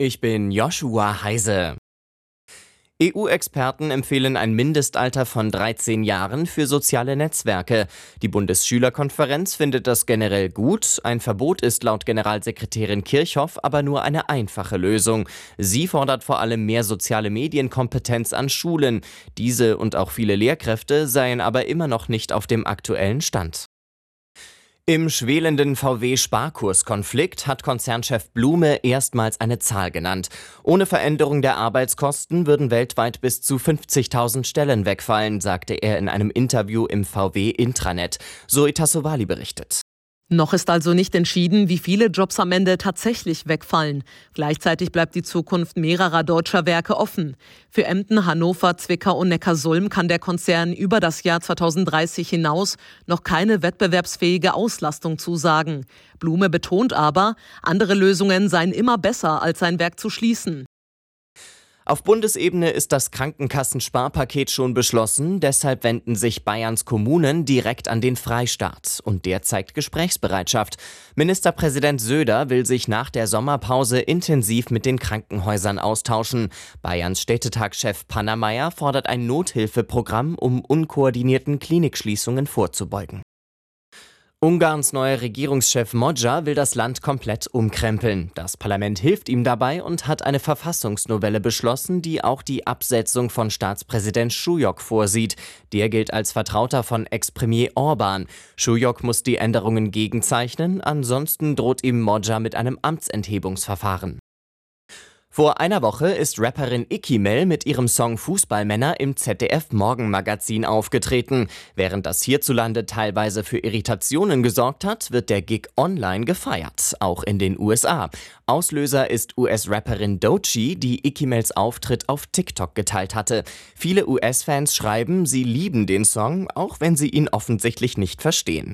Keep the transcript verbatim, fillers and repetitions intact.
Ich bin Joshua Heise. E U-Experten empfehlen ein Mindestalter von dreizehn Jahren für soziale Netzwerke. Die Bundesschülerkonferenz findet das generell gut. Ein Verbot ist laut Generalsekretärin Kirchhoff aber nur eine einfache Lösung. Sie fordert vor allem mehr soziale Medienkompetenz an Schulen. Diese und auch viele Lehrkräfte seien aber immer noch nicht auf dem aktuellen Stand. Im schwelenden V W-Sparkurskonflikt hat Konzernchef Blume erstmals eine Zahl genannt. Ohne Veränderung der Arbeitskosten würden weltweit bis zu fünfzigtausend Stellen wegfallen, sagte er in einem Interview im V W-Intranet. Zoe Tassovali berichtet. Noch ist also nicht entschieden, wie viele Jobs am Ende tatsächlich wegfallen. Gleichzeitig bleibt die Zukunft mehrerer deutscher Werke offen. Für Emden, Hannover, Zwickau und Neckarsulm kann der Konzern über das Jahr zweitausenddreißig hinaus noch keine wettbewerbsfähige Auslastung zusagen. Blume betont aber, andere Lösungen seien immer besser, als sein Werk zu schließen. Auf Bundesebene ist das Krankenkassensparpaket schon beschlossen, deshalb wenden sich Bayerns Kommunen direkt an den Freistaat und der zeigt Gesprächsbereitschaft. Ministerpräsident Söder will sich nach der Sommerpause intensiv mit den Krankenhäusern austauschen. Bayerns Städtetagschef Pannermeier fordert ein Nothilfeprogramm, um unkoordinierten Klinikschließungen vorzubeugen. Ungarns neuer Regierungschef Modja will das Land komplett umkrempeln. Das Parlament hilft ihm dabei und hat eine Verfassungsnovelle beschlossen, die auch die Absetzung von Staatspräsident Schujok vorsieht. Der gilt als Vertrauter von Ex-Premier Orban. Schujok muss die Änderungen gegenzeichnen, ansonsten droht ihm Modja mit einem Amtsenthebungsverfahren. Vor einer Woche ist Rapperin Ikimel mit ihrem Song Fußballmänner im Z D F-Morgenmagazin aufgetreten. Während das hierzulande teilweise für Irritationen gesorgt hat, wird der Gig online gefeiert, auch in den U S A. Auslöser ist U S-Rapperin Doechii, die Ikimels Auftritt auf TikTok geteilt hatte. Viele U S-Fans schreiben, sie lieben den Song, auch wenn sie ihn offensichtlich nicht verstehen.